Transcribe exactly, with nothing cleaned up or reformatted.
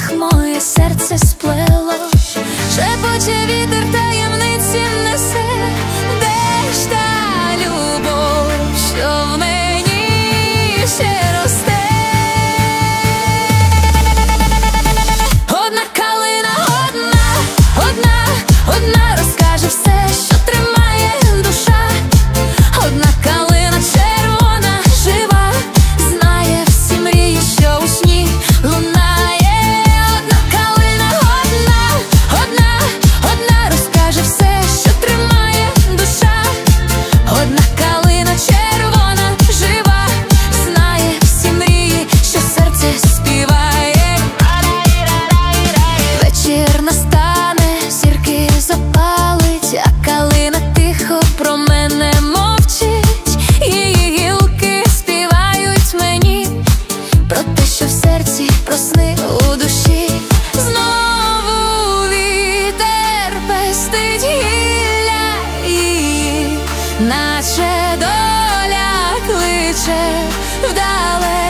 птах моє серце сплело, шепоче вітер, таємниці несе. Де ж та любов, що в мені ще росте? Одна калина, одна, одна, одна розкаже все, що тримає душа. Одна калина червона, жива, знає всі мрії, що у сні лунає. Одна калина, одна, одна, одна розкаже все, що тримає душа. Одна калина червона, жива, знає всі мрії, що серце співає. Вечір настане, зірки запалить, а калина тихо про мене мовчить. Її гілки співають мені про те, що в серці, про сни у душі. Знову вітер пестить гілля її, наче доля кличе вдале.